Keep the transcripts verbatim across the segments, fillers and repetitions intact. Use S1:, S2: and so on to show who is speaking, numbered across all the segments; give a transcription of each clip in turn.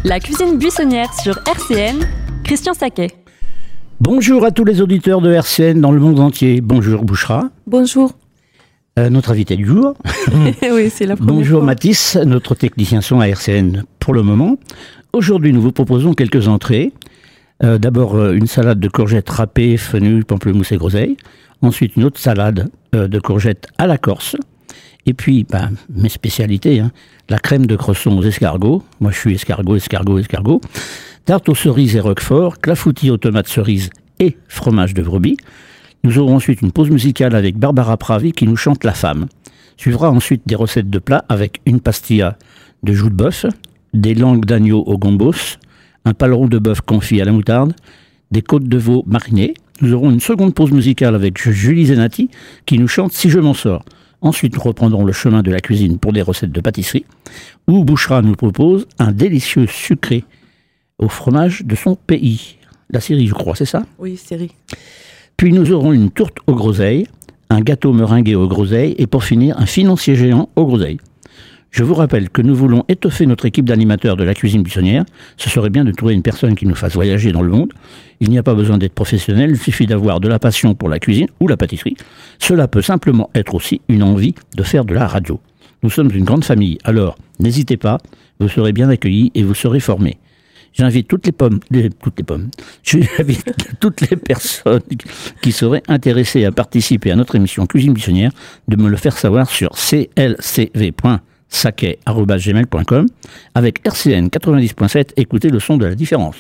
S1: La cuisine buissonnière sur R C N, Christian Saquet.
S2: Bonjour à tous les auditeurs de R C N dans le monde entier. Bonjour Bouchra.
S1: Bonjour.
S2: Euh, notre invité du jour.
S1: Oui, c'est la première
S2: Bonjour
S1: fois.
S2: Mathis, notre technicien son à R C N pour le moment. Aujourd'hui, nous vous proposons quelques entrées. Euh, d'abord, euh, une salade de courgettes râpées, fenouil, pamplemousse et groseille. Ensuite, une autre salade euh, de courgettes à la Corse. Et puis, bah, mes spécialités, hein, la crème de cresson aux escargots. Moi, je suis escargot, escargot, escargot. Tarte aux cerises et roquefort, clafoutis aux tomates cerises et fromage de brebis. Nous aurons ensuite une pause musicale avec Barbara Pravi qui nous chante La Femme. Suivra ensuite des recettes de plats avec une pastilla de joues de bœuf, des langues d'agneau au gambos, un paleron de bœuf confit à la moutarde, des côtes de veau marinées. Nous aurons une seconde pause musicale avec Julie Zenati qui nous chante Si je m'en sors. Ensuite, nous reprendrons le chemin de la cuisine pour des recettes de pâtisserie, où Bouchra nous propose un délicieux sucré au fromage de son pays. La Syrie, je crois, c'est ça ?
S1: Oui, Syrie.
S2: Puis nous aurons une tourte aux groseilles, un gâteau meringué aux groseilles et pour finir, un financier géant aux groseilles. Je vous rappelle que nous voulons étoffer notre équipe d'animateurs de la cuisine buissonnière. Ce serait bien de trouver une personne qui nous fasse voyager dans le monde. Il n'y a pas besoin d'être professionnel, il suffit d'avoir de la passion pour la cuisine ou la pâtisserie. Cela peut simplement être aussi une envie de faire de la radio. Nous sommes une grande famille, alors n'hésitez pas, vous serez bien accueillis et vous serez formés. J'invite toutes les pommes, les, toutes les pommes, j'invite toutes les personnes qui seraient intéressées à participer à notre émission Cuisine Buissonnière de me le faire savoir sur c l c v point saquet arobase gmail point com. Avec R C N quatre-vingt-dix point sept, écoutez le son de la différence.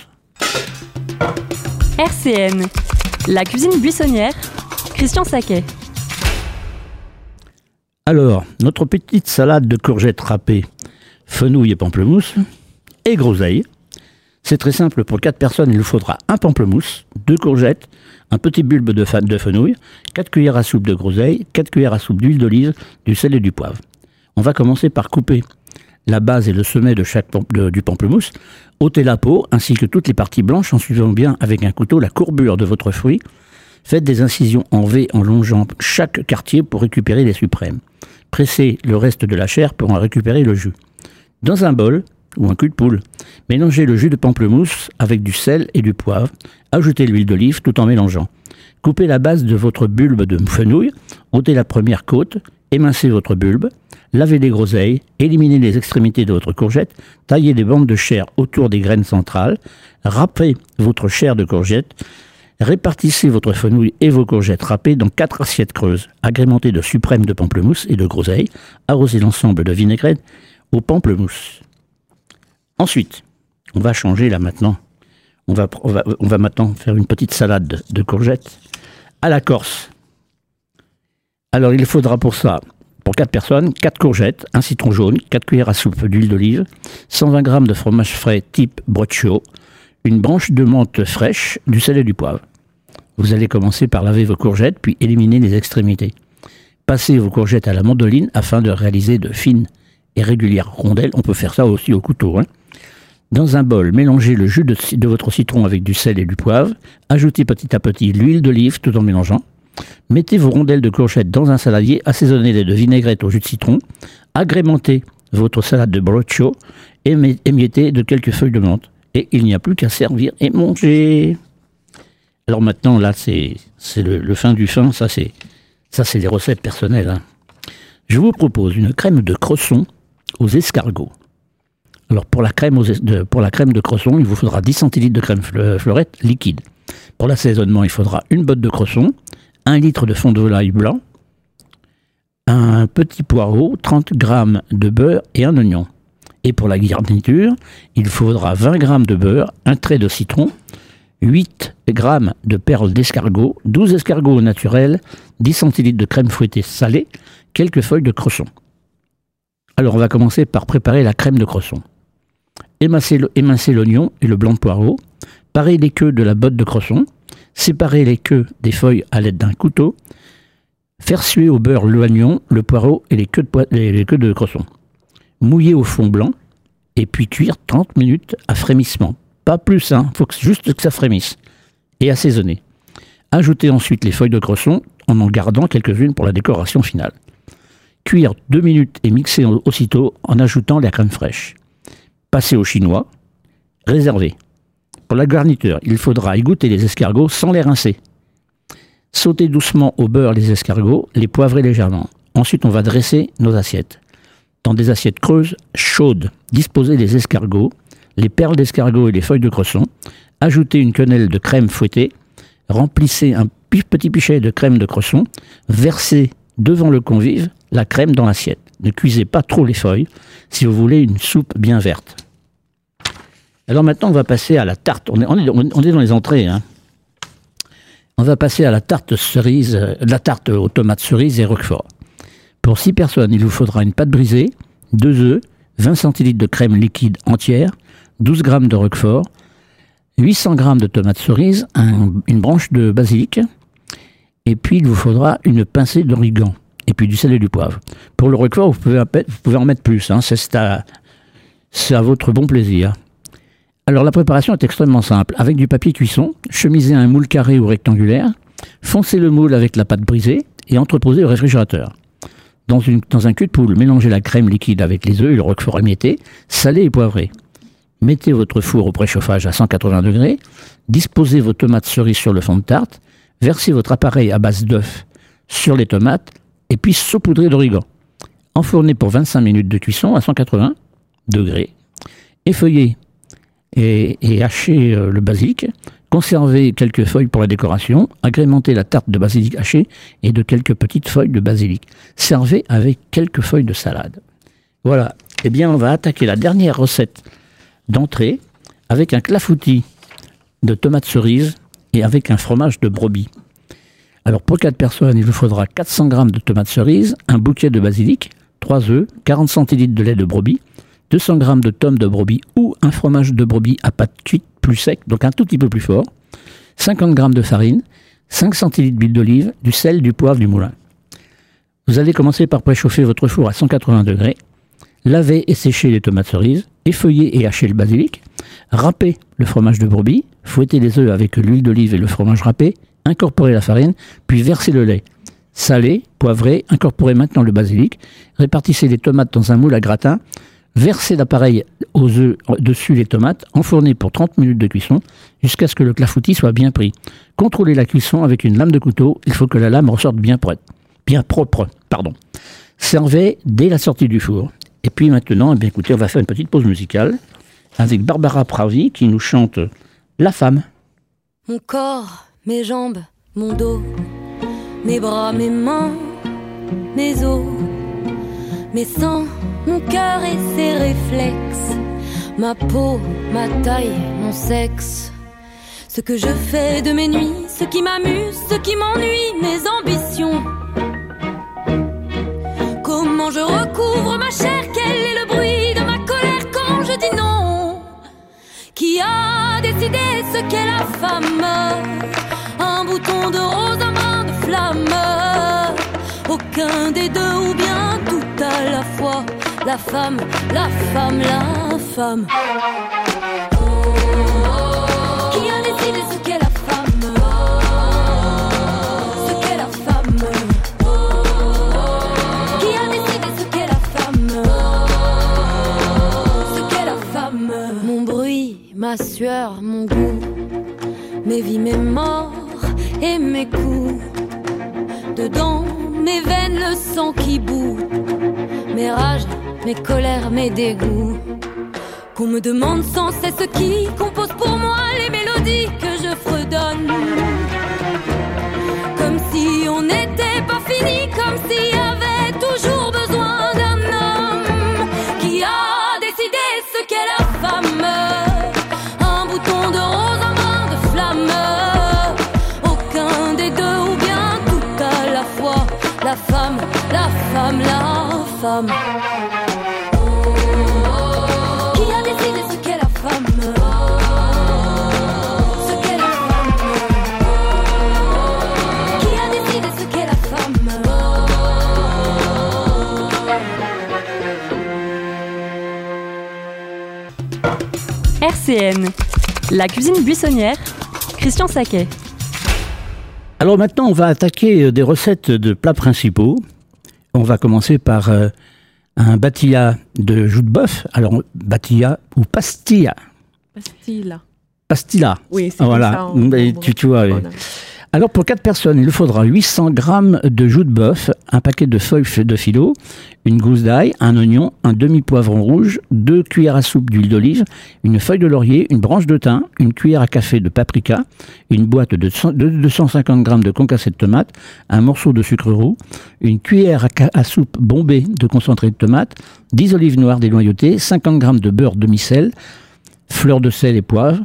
S1: R C N, la cuisine buissonnière, Christian Saquet.
S2: Alors, notre petite salade de courgettes râpées, fenouil et pamplemousse, et groseille. C'est très simple, pour quatre personnes, il vous faudra un pamplemousse, deux courgettes, un petit bulbe de, fa- de fenouil, quatre cuillères à soupe de groseille, quatre cuillères à soupe d'huile d'olive, du sel et du poivre. On va commencer par couper la base et le sommet de chaque pam- de, du pamplemousse, ôtez la peau ainsi que toutes les parties blanches en suivant bien avec un couteau la courbure de votre fruit. Faites des incisions en V en longeant chaque quartier pour récupérer les suprêmes. Pressez le reste de la chair pour en récupérer le jus. Dans un bol ou un cul de poule, mélangez le jus de pamplemousse avec du sel et du poivre. Ajoutez l'huile d'olive tout en mélangeant. Coupez la base de votre bulbe de fenouil, ôtez la première côte, émincez votre bulbe, lavez les groseilles, éliminez les extrémités de votre courgette, taillez des bandes de chair autour des graines centrales, râpez votre chair de courgette, répartissez votre fenouil et vos courgettes râpées dans quatre assiettes creuses, agrémentées de suprêmes de pamplemousse et de groseilles, arrosez l'ensemble de vinaigrette au pamplemousse. Ensuite, on va changer là maintenant, on va, on va, on va maintenant faire une petite salade de, de courgettes à la Corse. Alors il faudra pour ça, pour quatre personnes, quatre courgettes, un citron jaune, quatre cuillères à soupe d'huile d'olive, cent vingt grammes de fromage frais type broccio, une branche de menthe fraîche, du sel et du poivre. Vous allez commencer par laver vos courgettes, puis éliminer les extrémités. Passez vos courgettes à la mandoline afin de réaliser de fines et régulières rondelles. On peut faire ça aussi au couteau. Hein. Dans un bol, mélangez le jus de, de votre citron avec du sel et du poivre. Ajoutez petit à petit l'huile d'olive tout en mélangeant. Mettez vos rondelles de courgettes dans un saladier, assaisonnez-les de vinaigrette au jus de citron. Agrémentez votre salade de broccio et émiettez de quelques feuilles de menthe. Et il n'y a plus qu'à servir et manger. Alors maintenant, là, c'est, c'est le, le fin du fin. Ça, c'est, ça, c'est les recettes personnelles. Hein. Je vous propose une crème de cresson aux escargots. Alors, pour la crème, aux es- de, pour la crème de cresson, il vous faudra dix centilitres de crème fle- fleurette liquide. Pour l'assaisonnement, il faudra une botte de cresson, un litre de fond de volaille blanc, un petit poireau, trente grammes de beurre et un oignon. Et pour la garniture, il faudra vingt grammes de beurre, un trait de citron, huit grammes de perles d'escargot, douze escargots au naturel, dix centilitres de crème fouettée salée, quelques feuilles de cresson. Alors on va commencer par préparer la crème de cresson. Émincez, le, émincez l'oignon et le blanc de poireau, parez les queues de la botte de cresson, séparez les queues des feuilles à l'aide d'un couteau, faire suer au beurre l'oignon, le poireau et les queues de, po- les, les queues de cresson. Mouiller au fond blanc et puis cuire trente minutes à frémissement. Pas plus, hein, faut que, juste que ça frémisse. Et assaisonner. Ajoutez ensuite les feuilles de cresson en en gardant quelques-unes pour la décoration finale. Cuire deux minutes et mixer aussitôt en ajoutant la crème fraîche. Passez au chinois. réservé. Pour la garniture, il faudra égoutter les escargots sans les rincer. Sauter doucement au beurre les escargots, les poivrer légèrement. Ensuite, on va dresser nos assiettes. Dans des assiettes creuses, chaudes, disposez les escargots, les perles d'escargot et les feuilles de cresson. Ajoutez une quenelle de crème fouettée. Remplissez un petit pichet de crème de cresson. Versez devant le convive la crème dans l'assiette. Ne cuisez pas trop les feuilles si vous voulez une soupe bien verte. Alors maintenant, on va passer à la tarte. On est, on est, on est dans les entrées. Hein. On va passer à la tarte cerise, euh, la tarte aux tomates cerises et roquefort. Pour six personnes, il vous faudra une pâte brisée, deux œufs, vingt centilitres de crème liquide entière, douze grammes de roquefort, huit cents grammes de tomates cerises, un, une branche de basilic, et puis il vous faudra une pincée d'origan, et puis du sel et du poivre. Pour le roquefort, vous pouvez, vous pouvez en mettre plus, hein, c'est, à, c'est à votre bon plaisir. Alors la préparation est extrêmement simple. Avec du papier cuisson, chemisez un moule carré ou rectangulaire, foncez le moule avec la pâte brisée et entreposez au réfrigérateur. Dans, une, dans un cul de poule, mélangez la crème liquide avec les œufs et le roquefort émietté, salé et poivré. Mettez votre four au préchauffage à cent quatre-vingts degrés, disposez vos tomates cerises sur le fond de tarte, versez votre appareil à base d'œufs sur les tomates et puis saupoudrez d'origan. Enfournez pour vingt-cinq minutes de cuisson à cent quatre-vingts degrés. Effeuillez et, et hachez euh, le basilic. Conservez quelques feuilles pour la décoration. Agrémentez la tarte de basilic haché et de quelques petites feuilles de basilic. Servez avec quelques feuilles de salade. Voilà. Eh bien, on va attaquer la dernière recette d'entrée avec un clafoutis de tomates cerises et avec un fromage de brebis. Alors, pour quatre personnes, il vous faudra quatre cents grammes de tomates cerises, un bouquet de basilic, trois œufs, quarante centilitres de lait de brebis, deux cents grammes de tomes de brebis ou un fromage de brebis à pâte cuite plus sec, donc un tout petit peu plus fort, cinquante grammes de farine, cinq centilitres d'huile d'olive, du sel, du poivre, du moulin. Vous allez commencer par préchauffer votre four à cent quatre-vingts degrés, laver et sécher les tomates cerises, effeuiller et hacher le basilic, râper le fromage de brebis, fouetter les œufs avec l'huile d'olive et le fromage râpé, incorporer la farine, puis verser le lait. Saler, poivrer, incorporer maintenant le basilic, répartissez les tomates dans un moule à gratin, versez l'appareil aux œufs dessus les tomates, enfournez pour trente minutes de cuisson jusqu'à ce que le clafoutis soit bien pris. Contrôlez la cuisson avec une lame de couteau, il faut que la lame ressorte bien propre. Bien propre, pardon. Servez dès la sortie du four. Et puis maintenant, eh bien, écoutez, on va faire une petite pause musicale avec Barbara Pravi qui nous chante La Femme.
S3: Mon corps, mes jambes, mon dos, mes bras, mes mains, mes os, mes sangs, mon cœur et ses réflexes, ma peau, ma taille, mon sexe. Ce que je fais de mes nuits, ce qui m'amuse, ce qui m'ennuie, mes ambitions. Comment je recouvre ma chair, quel est le bruit de ma colère quand je dis non. Qui a décidé ce qu'est la femme? Un bouton de rose, un brin de flamme. Aucun des deux ou bien tout à la fois. La femme, la femme, la femme. Oh, oh, oh. Qui a décidé ce qu'est la femme? Ce qu'est la femme. Oh, oh, oh. Qui a décidé ce qu'est la femme? Ce qu'est la femme. Mon bruit, ma sueur, mon goût, mes vies, mes morts et mes coups. Dedans, mes veines, le sang qui bout. Mes rages, mes colères, mes dégoûts. Qu'on me demande sans cesse qui compose pour moi les mélodies que je fredonne. Comme si on n'était pas fini, comme s'il y avait toujours besoin d'un homme. Qui a décidé ce qu'est la femme? Un bouton de rose, un brin de flamme. Aucun des deux ou bien tout à la fois. La femme, la femme, la femme.
S1: R C N, la cuisine buissonnière, Christian Saquet.
S2: Alors maintenant, on va attaquer des recettes de plats principaux. On va commencer par euh, un batilla de joue de bœuf. Alors, batilla ou pastilla.
S4: Pastilla.
S2: Pastilla.
S4: Oui, c'est
S2: voilà.
S4: ça. En,
S2: Mais
S4: en,
S2: tu, tu vois, oui.
S4: voilà.
S2: Alors, pour quatre personnes, il vous faudra huit cents grammes de joues de bœuf, un paquet de feuilles de philo, une gousse d'ail, un oignon, un demi-poivron rouge, deux cuillères à soupe d'huile d'olive, une feuille de laurier, une branche de thym, une cuillère à café de paprika, une boîte de deux cent cinquante grammes de concassé de tomate, un morceau de sucre roux, une cuillère à, à soupe bombée de concentré de tomate, dix olives noires dénoyautées, cinquante grammes de beurre demi-sel, fleurs de sel et poivre,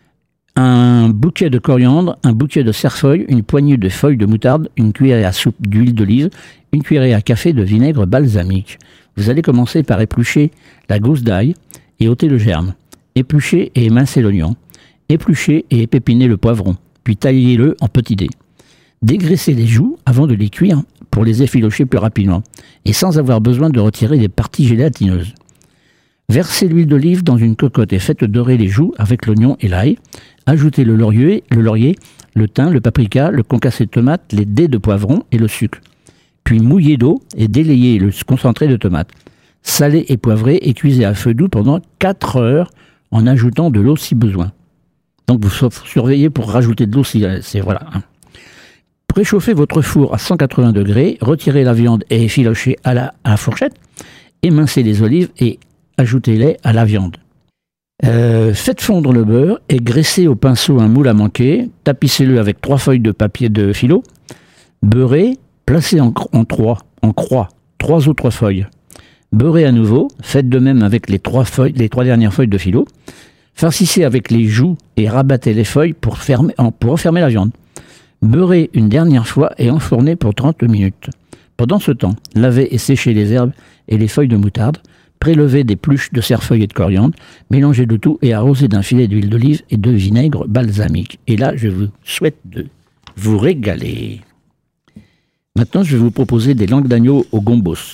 S2: un bouquet de coriandre, un bouquet de cerfeuil, une poignée de feuilles de moutarde, une cuillerée à soupe d'huile d'olive, une cuillerée à café de vinaigre balsamique. Vous allez commencer par éplucher la gousse d'ail et ôter le germe. Éplucher et émincer l'oignon. Éplucher et épépiner le poivron, puis taillez-le en petits dés. Dégraissez les joues avant de les cuire pour les effilocher plus rapidement et sans avoir besoin de retirer les parties gélatineuses. Versez l'huile d'olive dans une cocotte et faites dorer les joues avec l'oignon et l'ail. Ajoutez le laurier, le laurier, le thym, le paprika, le concassé de tomate, les dés de poivron et le sucre. Puis mouillez d'eau et délayez le concentré de tomate. Salez et poivrez et cuisez à feu doux pendant quatre heures en ajoutant de l'eau si besoin. Donc vous surveillez pour rajouter de l'eau si c'est voilà. Préchauffez votre four à cent quatre-vingts degrés, retirez la viande et efficachez à la, à la fourchette, émincez les olives et ajoutez-les à la viande. Euh, faites fondre le beurre et graissez au pinceau un moule à manquer, tapissez-le avec trois feuilles de papier de philo, beurrez, placez en, en, trois, en croix trois autres feuilles. Beurrez à nouveau, faites de même avec les trois, feuilles, les trois dernières feuilles de philo, farcissez avec les joues et rabattez les feuilles pour, fermer, pour refermer la viande. Beurrez une dernière fois et enfournez pour trente minutes. Pendant ce temps, lavez et séchez les herbes et les feuilles de moutarde, prélevez des pluches de cerfeuil et de coriandre, mélangez le tout et arrosez d'un filet d'huile d'olive et de vinaigre balsamique. Et là, je vous souhaite de vous régaler. Maintenant, je vais vous proposer des langues d'agneau au gombos.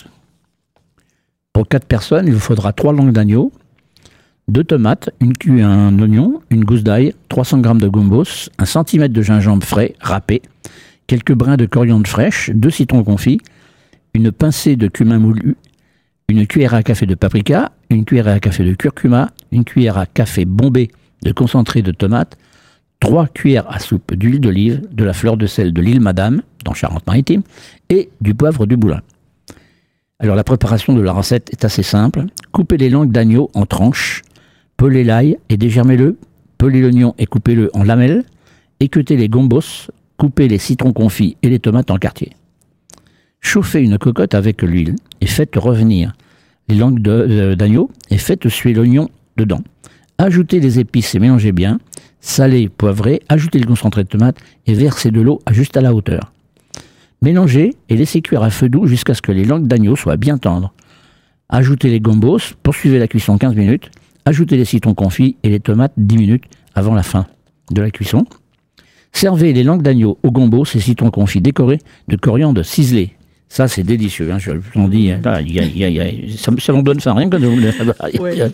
S2: Pour quatre personnes, il vous faudra trois langues d'agneau, deux tomates, une cu- un oignon, une gousse d'ail, trois cents grammes de gombos, un centimètre de gingembre frais, râpé, quelques brins de coriandre fraîche, deux citrons confits, une pincée de cumin moulu, une cuillère à café de paprika, une cuillère à café de curcuma, une cuillère à café bombée de concentré de tomate, trois cuillères à soupe d'huile d'olive, de la fleur de sel de l'île Madame, dans Charente-Maritime, et du poivre du Boulin. Alors la préparation de la recette est assez simple. Coupez les langues d'agneau en tranches, pelez l'ail et dégermez-le, pelez l'oignon et coupez-le en lamelles, équeutez les gombos, coupez les citrons confits et les tomates en quartiers. Chauffez une cocotte avec l'huile et faites revenir les langues de, euh, d'agneau et faites suer l'oignon dedans. Ajoutez les épices et mélangez bien. Salez, poivrez, ajoutez le concentré de tomate et versez de l'eau juste à la hauteur. Mélangez et laissez cuire à feu doux jusqu'à ce que les langues d'agneau soient bien tendres. Ajoutez les gombos, poursuivez la cuisson quinze minutes. Ajoutez les citrons confits et les tomates dix minutes avant la fin de la cuisson. Servez les langues d'agneau aux gombos et citrons confits décorés de coriandre ciselé. Ça, c'est délicieux, hein, je vous en dis. Là, y a, y a, y a, ça, ça m'en donne faim, rien que de vous le... Ouais.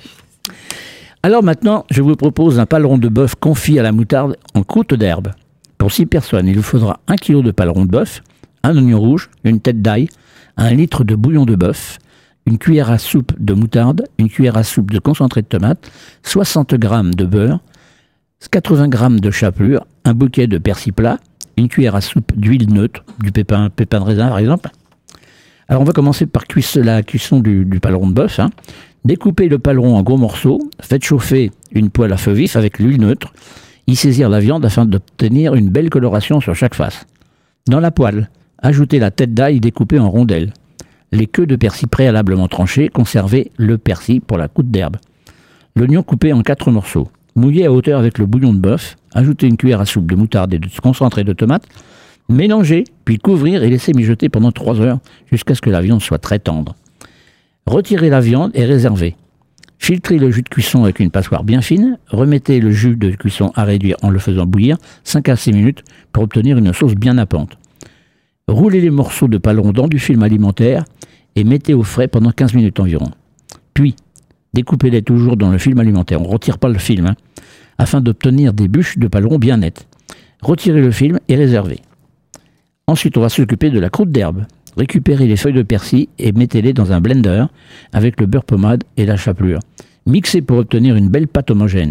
S2: Alors maintenant, je vous propose un paleron de bœuf confit à la moutarde en croûte d'herbe. Pour six personnes, il vous faudra un kilo de paleron de bœuf, un oignon rouge, une tête d'ail, un litre de bouillon de bœuf, une cuillère à soupe de moutarde, une cuillère à soupe de concentré de tomate, soixante grammes de beurre, quatre-vingts grammes de chapelure, un bouquet de persil plat, une cuillère à soupe d'huile neutre, du pépin, pépin de raisin par exemple. Alors on va commencer par cuisse, la cuisson du, du paleron de bœuf. Hein. Découpez le paleron en gros morceaux, faites chauffer une poêle à feu vif avec l'huile neutre, y saisir la viande afin d'obtenir une belle coloration sur chaque face. Dans la poêle, ajoutez la tête d'ail découpée en rondelles, les queues de persil préalablement tranchées, conservez le persil pour la croûte d'herbe. L'oignon coupé en quatre morceaux, mouillez à hauteur avec le bouillon de bœuf, ajoutez une cuillère à soupe de moutarde et de concentré de tomate, mélangez, puis couvrir et laissez mijoter pendant trois heures jusqu'à ce que la viande soit très tendre. Retirez la viande et réservez. Filtrez le jus de cuisson avec une passoire bien fine, remettez le jus de cuisson à réduire en le faisant bouillir cinq à six minutes pour obtenir une sauce bien nappante. Roulez les morceaux de paleron dans du film alimentaire et mettez au frais pendant quinze minutes environ. Puis, découpez-les toujours dans le film alimentaire, on ne retire pas le film, hein, afin d'obtenir des bûches de paleron bien nettes. Retirez le film et réservez. Ensuite, on va s'occuper de la croûte d'herbe. Récupérez les feuilles de persil et mettez-les dans un blender avec le beurre pommade et la chapelure. Mixez pour obtenir une belle pâte homogène.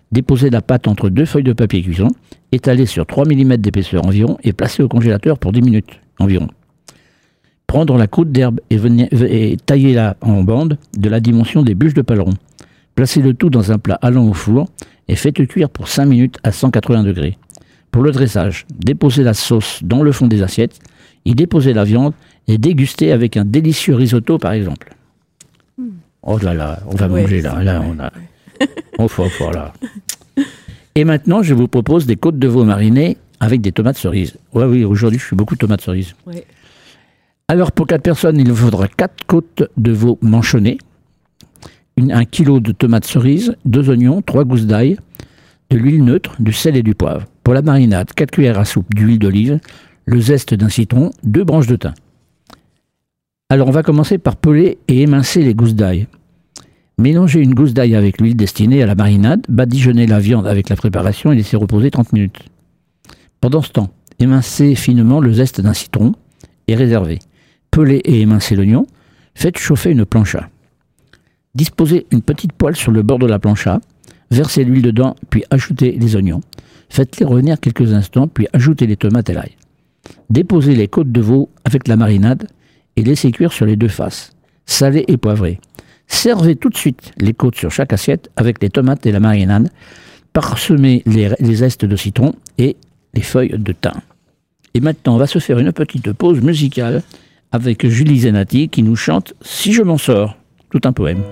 S2: Déposez la pâte entre deux feuilles de papier cuisson, étalez sur trois millimètres d'épaisseur environ et placez au congélateur pour dix minutes environ. Prendre la croûte d'herbe et, venir, et tailler-la en bandes de la dimension des bûches de paleron. Placez le tout dans un plat allant au four et faites cuire pour cinq minutes à cent quatre-vingts degrés. Pour le dressage, déposez la sauce dans le fond des assiettes, y déposez la viande et dégustez avec un délicieux risotto par exemple. Mm. Oh là là, on va ouais, manger là, là on a... Oh, faut, faut, là. Et maintenant, je vous propose des côtes de veau marinées avec des tomates cerises. Ouais, oui, aujourd'hui, je suis beaucoup de tomates cerises. Ouais. Alors, pour quatre personnes, il vous faudra quatre côtes de veau manchonnées, une, un kilo de tomates cerises, deux oignons, trois gousses d'ail, de l'huile neutre, du sel et du poivre. Pour la marinade, quatre cuillères à soupe d'huile d'olive, le zeste d'un citron, deux branches de thym. Alors, on va commencer par peler et émincer les gousses d'ail. Mélangez une gousse d'ail avec l'huile destinée à la marinade, badigeonnez la viande avec la préparation et laissez reposer trente minutes. Pendant ce temps, émincez finement le zeste d'un citron et réservez. Pelez et émincez l'oignon, faites chauffer une plancha. Disposez une petite poêle sur le bord de la plancha, versez l'huile dedans, puis ajoutez les oignons. Faites-les revenir quelques instants, puis ajoutez les tomates et l'ail. Déposez les côtes de veau avec la marinade et laissez cuire sur les deux faces, salées et poivrées. Servez tout de suite les côtes sur chaque assiette avec les tomates et la marinade. Parsemez les, les zestes de citron et les feuilles de thym. Et maintenant, on va se faire une petite pause musicale avec Julie Zenati qui nous chante « Si je m'en sors », tout un poème.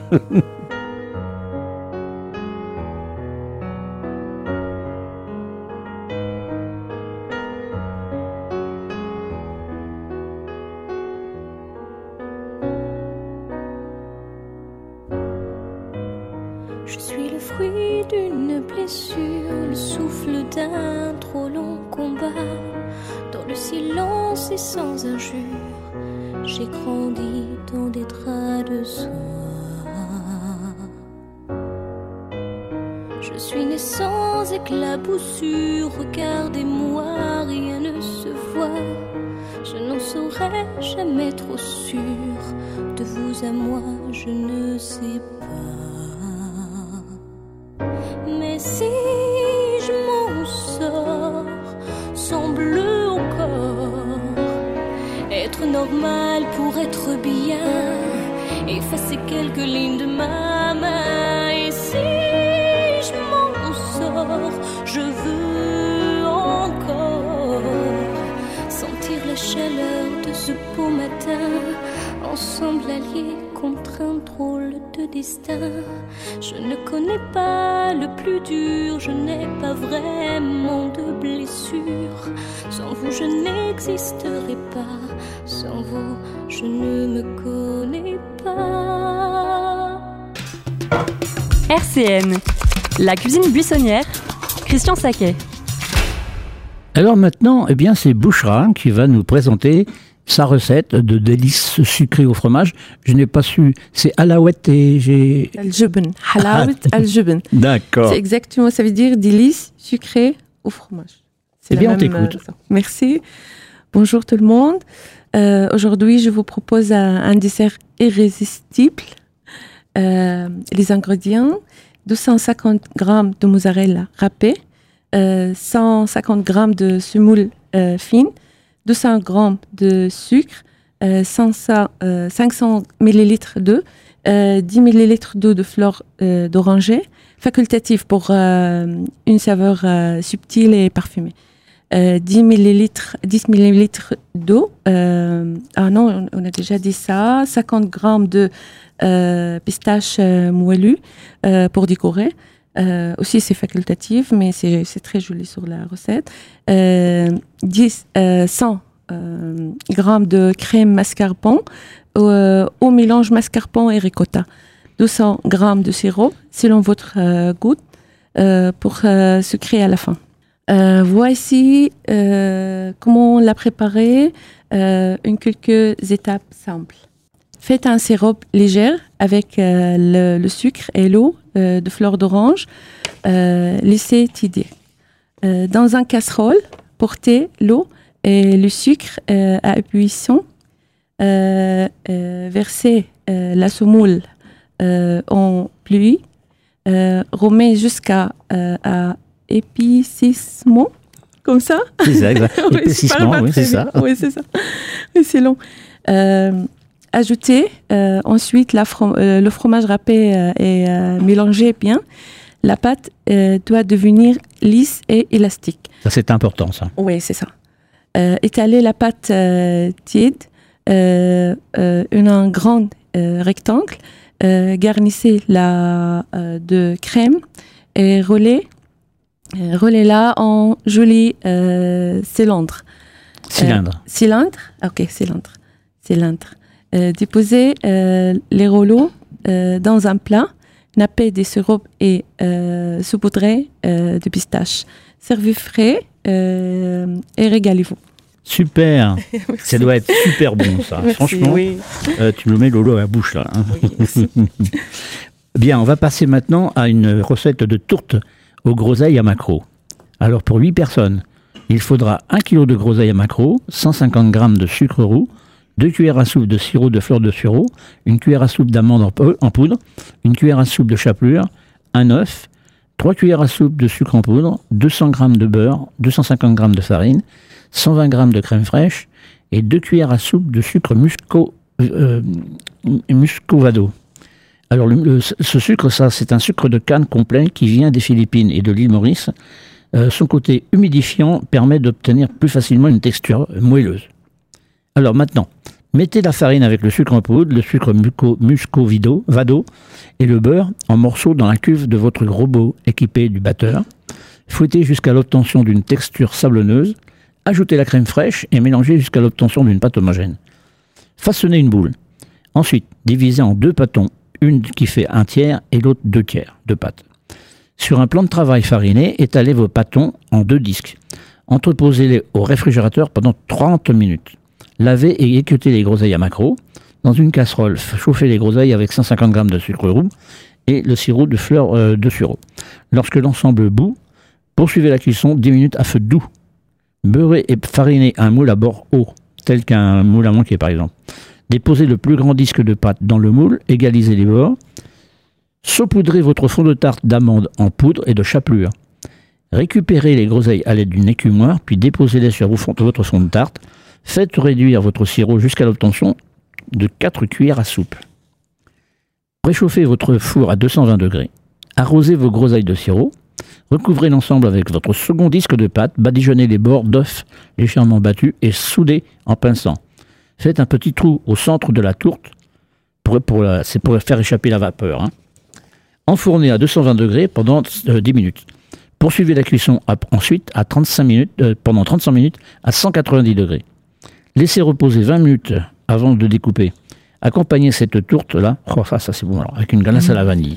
S3: Je suis le fruit d'une blessure, le souffle d'un trop long combat. Dans le silence et sans injure, j'ai grandi dans des draps de soie. Je suis né sans éclaboussure, regardez-moi, rien ne se voit. Je n'en saurais jamais trop sûr, de vous à moi, je ne sais pas. Mais si je m'en sors, semble encore être normal pour être bien, effacer quelques lignes de ma main. Et si je m'en sors, je veux encore sentir la chaleur de ce beau matin, ensemble alliés contre un drôle de destin. Je ne connais pas le plus dur, je n'ai pas vraiment de blessure. Sans vous je n'existerai pas, sans vous je ne me connais pas.
S1: R C N, la cuisine buissonnière, Christian Saquet.
S2: Alors maintenant, eh bien, c'est Bouchra qui va nous présenter sa recette de délices sucrées au fromage. Je n'ai pas su, c'est Halaouet et j'ai...
S4: Al-Jubn, Halaouet Al-Jubn.
S2: D'accord.
S4: C'est exactement, ça veut dire délices sucrées au fromage. C'est
S2: eh bien,
S4: même,
S2: on t'écoute.
S4: Euh, merci. Bonjour tout le monde. Euh, aujourd'hui, je vous propose un, un dessert irrésistible. Euh, les ingrédients, deux cent cinquante grammes de mozzarella râpée, euh, cent cinquante grammes de semoule euh, fine, deux cents grammes de sucre, euh, cinq cents, euh, cinq cents millilitres d'eau, euh, dix millilitres d'eau de fleur euh, d'oranger, facultatif pour euh, une saveur euh, subtile et parfumée. Euh, dix millilitres d'eau, euh, ah non, on a déjà dit ça, cinquante grammes de euh, pistaches euh, moellus euh, pour décorer. Euh, aussi, c'est facultatif, mais c'est, c'est très joli sur la recette. Euh, dix, euh, cent euh, grammes de crème mascarpone euh, au mélange mascarpone et ricotta. deux cents grammes de sirop, selon votre euh, goût, euh, pour euh, sucrer à la fin. Euh, voici euh, comment la préparer, euh, une quelques étapes simples. Faites un sirop léger avec euh, le, le sucre et l'eau euh, de fleur d'orange. Euh, laissez tiédir. Euh, dans un casserole, portez l'eau et le sucre euh, à ébullition. Euh, euh, versez euh, la semoule euh, en pluie. euh, remet jusqu'à euh, à épicissement, comme ça.
S2: C'est ça, exact.
S4: Oui,
S2: Épaississement, oui, c'est ça.
S4: Oui, c'est ça. Oui, c'est long. Euh, ajoutez euh, ensuite la from- euh, le fromage râpé euh, et euh, mélangez bien. La pâte euh, doit devenir lisse et élastique.
S2: Ça, c'est important, ça.
S4: Oui, c'est ça. Euh, étalez la pâte euh, tiède euh, euh, en un grand euh, rectangle. Euh, garnissez la euh, de crème et roulez, euh, roulez-la en joli euh, cylindre.
S2: Cylindre.
S4: Euh, cylindre. Ok, cylindre. Cylindre. Euh, déposez euh, les rouleaux euh, dans un plat. Nappez des sirops et euh, saupoudrez euh, de pistache. Servez frais euh, et régalez-vous.
S2: Super. Ça doit être super bon, ça.
S4: Merci,
S2: Franchement,
S4: oui.
S2: euh, tu nous mets l'eau à la bouche, là. Hein.
S4: Oui, merci.
S2: Bien, on va passer maintenant à une recette de tourte aux groseilles à maquereau. Alors, pour huit personnes, il faudra un kilo de groseilles à maquereau, cent cinquante grammes de sucre roux, deux cuillères à soupe de sirop de fleur de sureau, une cuillère à soupe d'amande en, peu- en poudre, une cuillère à soupe de chapelure, un œuf, trois cuillères à soupe de sucre en poudre, deux cents grammes de beurre, deux cent cinquante grammes de farine, cent vingt grammes de crème fraîche et deux cuillères à soupe de sucre musco, euh, muscovado. Alors, le- le- ce sucre, ça, c'est un sucre de canne complet qui vient des Philippines et de l'île Maurice. Euh, son côté humidifiant permet d'obtenir plus facilement une texture moelleuse. Alors maintenant, mettez la farine avec le sucre en poudre, le sucre muco- muscovado vado et le beurre en morceaux dans la cuve de votre robot équipé du batteur. Fouettez jusqu'à l'obtention d'une texture sablonneuse. Ajoutez la crème fraîche et mélangez jusqu'à l'obtention d'une pâte homogène. Façonnez une boule. Ensuite, divisez en deux pâtons, une qui fait un tiers et l'autre deux tiers de pâte. Sur un plan de travail fariné, étalez vos pâtons en deux disques. Entreposez-les au réfrigérateur pendant trente minutes. Lavez et équeutez les groseilles à maquereau. Dans une casserole, chauffez les groseilles avec cent cinquante grammes de sucre roux et le sirop de fleur euh, de sureau. Lorsque l'ensemble bout, poursuivez la cuisson dix minutes à feu doux. Beurrez et farinez un moule à bord haut, tel qu'un moule à manquer par exemple. Déposez le plus grand disque de pâte dans le moule, égalisez les bords. Saupoudrez votre fond de tarte d'amandes en poudre et de chapelure. Récupérez les groseilles à l'aide d'une écumoire, puis déposez-les sur votre fond de tarte. Faites réduire votre sirop jusqu'à l'obtention de quatre cuillères à soupe. Préchauffez votre four à deux cent vingt degrés. Arrosez vos groseilles de sirop. Recouvrez l'ensemble avec votre second disque de pâte. Badigeonnez les bords d'œufs légèrement battus et soudez en pinçant. Faites un petit trou au centre de la tourte. Pour, pour la, c'est pour faire échapper la vapeur. Hein. Enfournez à deux cent vingt degrés pendant euh, dix minutes. Poursuivez la cuisson à, ensuite à trente-cinq minutes, euh, pendant trente-cinq minutes à cent quatre-vingt-dix degrés. Laissez reposer vingt minutes avant de découper. Accompagnez cette tourte-là, oh, ça, ça c'est bon, alors, avec une glace à la vanille.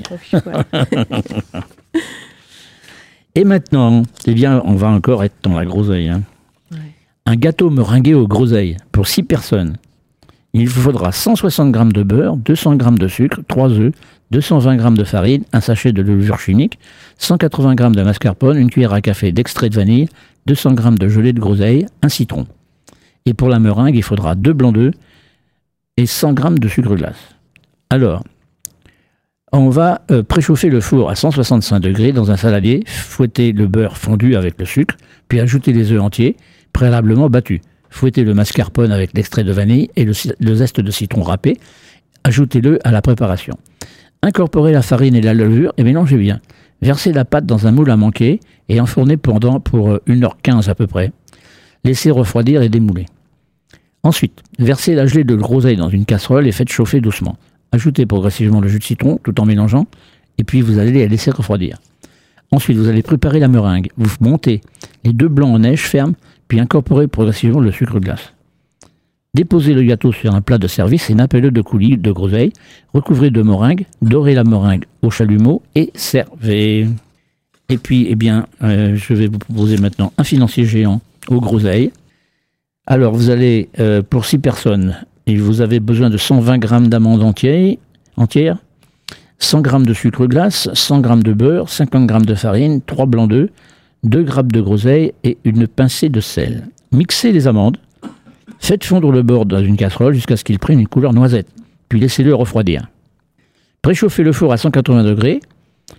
S2: Et maintenant, eh bien, on va encore être dans la groseille. Hein. Ouais. Un gâteau meringué aux groseilles pour six personnes. Il vous faudra cent soixante grammes de beurre, deux cents grammes de sucre, trois œufs, deux cent vingt grammes de farine, un sachet de levure chimique, cent quatre-vingts grammes de mascarpone, une cuillère à café d'extrait de vanille, deux cents grammes de gelée de groseille, un citron. Et pour la meringue, il faudra deux blancs d'œufs et cent grammes de sucre glace. Alors, on va euh, préchauffer le four à cent soixante-cinq degrés dans un saladier, fouetter le beurre fondu avec le sucre, puis ajouter les œufs entiers, préalablement battus. Fouettez le mascarpone avec l'extrait de vanille et le, le zeste de citron râpé. Ajoutez-le à la préparation. Incorporez la farine et la levure et mélangez bien. Versez la pâte dans un moule à manquer et enfournez pendant pour une heure quinze à peu près. Laissez refroidir et démouler. Ensuite, versez la gelée de groseille dans une casserole et faites chauffer doucement. Ajoutez progressivement le jus de citron tout en mélangeant et puis vous allez les laisser refroidir. Ensuite, vous allez préparer la meringue. Vous montez les deux blancs en neige ferme puis incorporez progressivement le sucre glace. Déposez le gâteau sur un plat de service et nappez-le de coulis de groseille. Recouvrez de meringue, dorez la meringue au chalumeau et servez. Et puis, eh bien, euh, je vais vous proposer maintenant un financier géant aux groseilles. Alors, vous allez, euh, pour six personnes, et vous avez besoin de cent vingt grammes d'amandes entières, entières, cent grammes de sucre glace, cent grammes de beurre, cinquante grammes de farine, trois blancs d'œufs, deux grammes de groseille et une pincée de sel. Mixez les amandes. Faites fondre le beurre dans une casserole jusqu'à ce qu'il prenne une couleur noisette, puis laissez-le refroidir. Préchauffez le four à cent quatre-vingts degrés,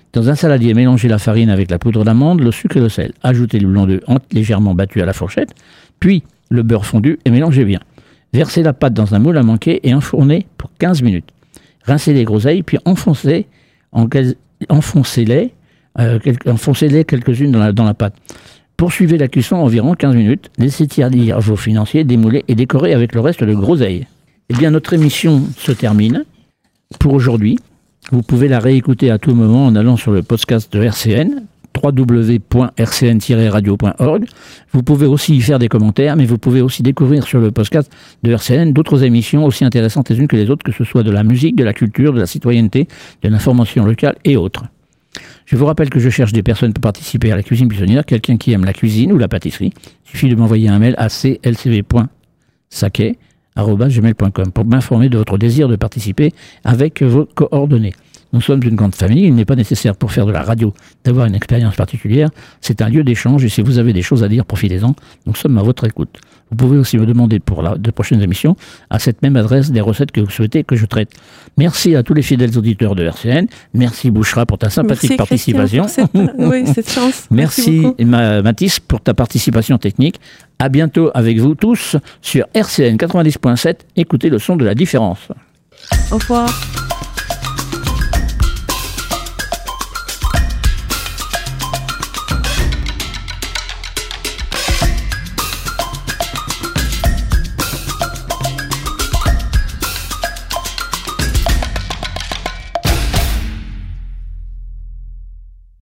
S2: Dans un saladier, mélangez la farine avec la poudre d'amande, le sucre et le sel. Ajoutez le blanc d'œuf légèrement battu à la fourchette, puis le beurre fondu et mélangez bien. Versez la pâte dans un moule à manquer et enfournez pour quinze minutes. Rincez les groseilles, puis enfoncez, en, enfoncez-les, euh, quelques, enfoncez-les quelques-unes dans la, dans la pâte. Poursuivez la cuisson environ quinze minutes. Laissez tiédir vos financiers, démoulez et décorez avec le reste de groseilles. Eh bien, notre émission se termine pour aujourd'hui. Vous pouvez la réécouter à tout moment en allant sur le podcast de R C N, w w w point r c n tiret radio point org. Vous pouvez aussi y faire des commentaires, mais vous pouvez aussi découvrir sur le podcast de R C N d'autres émissions aussi intéressantes les unes que les autres, que ce soit de la musique, de la culture, de la citoyenneté, de l'information locale et autres. Je vous rappelle que je cherche des personnes pour participer à la cuisine buissonnière, quelqu'un qui aime la cuisine ou la pâtisserie. Il suffit de m'envoyer un mail à c l c v point saquet arobase gmail point com pour m'informer de votre désir de participer avec vos coordonnées. Nous sommes une grande famille, il n'est pas nécessaire pour faire de la radio d'avoir une expérience particulière. C'est un lieu d'échange et si vous avez des choses à dire, profitez-en. Nous sommes à votre écoute. Vous pouvez aussi me demander pour la, de prochaines émissions à cette même adresse des recettes que vous souhaitez que je traite. Merci à tous les fidèles auditeurs de R C N. Merci Bouchra pour ta sympathique
S4: Merci,
S2: participation.
S4: Pour cette, oui, cette chance.
S2: Merci,
S4: Merci
S2: Ma, Mathis pour ta participation technique. À bientôt avec vous tous sur R C N quatre-vingt-dix point sept. Écoutez le son de la différence.
S4: Au revoir.